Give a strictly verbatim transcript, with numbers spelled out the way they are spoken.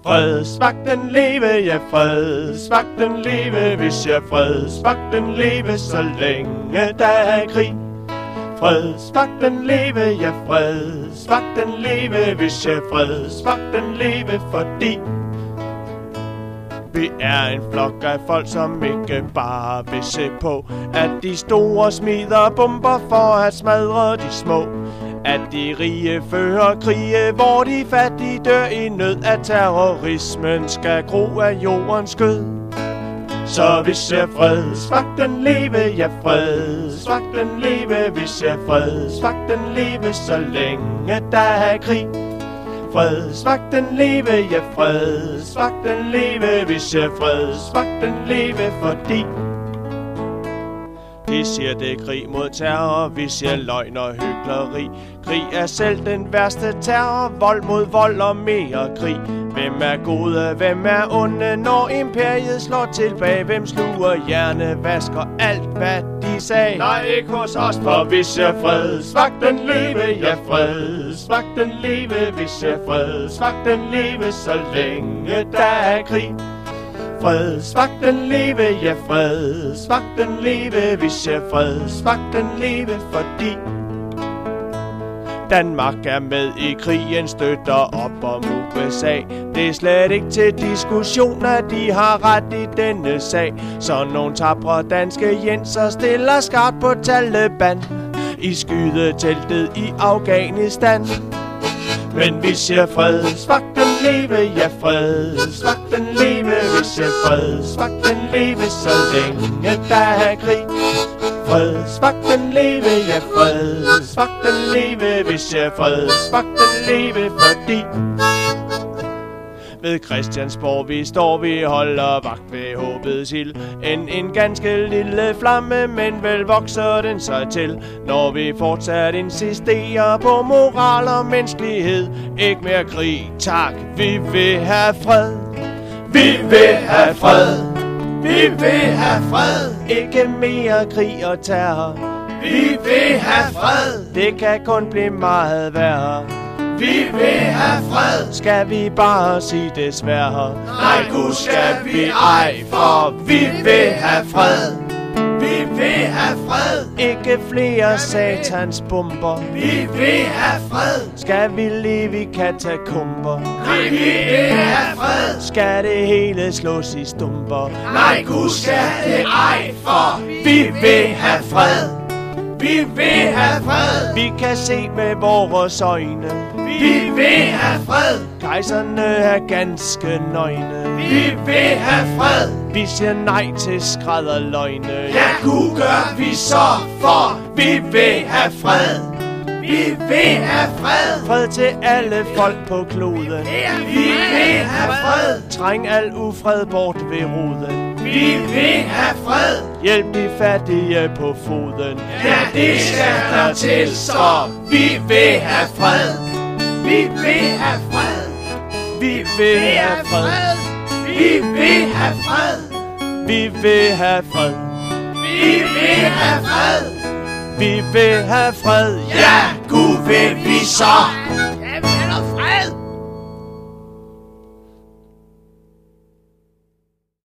Fredsvagten leve, ja fredsvagten leve, hvis jeg fredsvagten leve, så længe der er krig. Fredsvagten leve, ja fredsvagten leve, hvis jeg fredsvagten leve, fordi vi er en flok af folk, som ikke bare vil se på, at de store smider bomber for at smadre de små. At de rige fører krige, hvor de fattige dør i nød. At terrorismen skal gro af jordens skød. Så hvis jeg fredsvagten leve, ja fredsvagten leve, hvis jeg fredsvagten leve, så længe der er krig. Fredsvagten leve, ja fredsvagten leve, hvis jeg fredsvagten leve, fordi de siger det er krig mod terror, vi siger løgn og hykleri. Krig er selv den værste terror, vold mod vold og mere krig. Hvem er gode, hvem er onde, når imperiet slår tilbage? Hvem sluger hjernevasker alt, hvad de sagde? Nej, ikke hos os, for hvis jeg fredsvagten leve, ja fredsvagten leve, hvis jeg fredsvagten leve, så længe der er krig. Fredsvagten leve, ja fredsvagten leve, hvis jeg fredsvagten leve, fordi Danmark er med i krigen, støtter op om U S A. Det er slet ikke til diskussion, at de har ret i denne sag. Så nogle tapre danske jenser stiller skarpt på Taliban i skydeteltet i Afghanistan. Men hvis jeg fredsvagten leve, ja fredsvagten leve, hvis jeg fredsvagten leve, så længe der er krig. Fredsvagten leve, ja fredsvagten leve, hvis jeg fredsvagten leve, fordi ved Christiansborg vi står, vi holder vagt ved håbets ild. En, en ganske lille flamme, men vel vokser den sig til, når vi fortsat insisterer på moral og menneskelighed. Ikke mere krig, tak, vi vil have fred. Vi vil have fred. Vi vil have fred. Ikke mere krig og terror. Vi vil have fred. Det kan kun blive meget værre. Vi vil have fred. Skal vi bare sige desværre? Nej, gud skal vi ej, for vi vil have fred. Vi vil have fred. Ikke flere satans bomber. Vi vil have fred. Skal vi leve i katakomber? Nej, vi vil have fred. Skal det hele slås i stumper? Nej, gud skal det ej, for vi vil have fred. Vi vil have fred. Vi kan se med vores øjne. Vi vil have fred. Kejserne er ganske nøgne. Vi vil have fred. Vi siger nej til skrædderløgne. Ja, Gud gør vi så, for vi vil have fred. Vi vil have fred. Fred til alle folk på kloden. Vi vil have fred. Træng al ufred bort ved roden. Vi vil have fred. Hjælp de fattige på foden. Ja, det skal der til, så vi vil have fred. Vi vil have fred. Vi vil have fred. Vi vil have fred. Vi vil have fred. Vi vil have fred. Vi vil have fred. Ja, Gud vil vi så.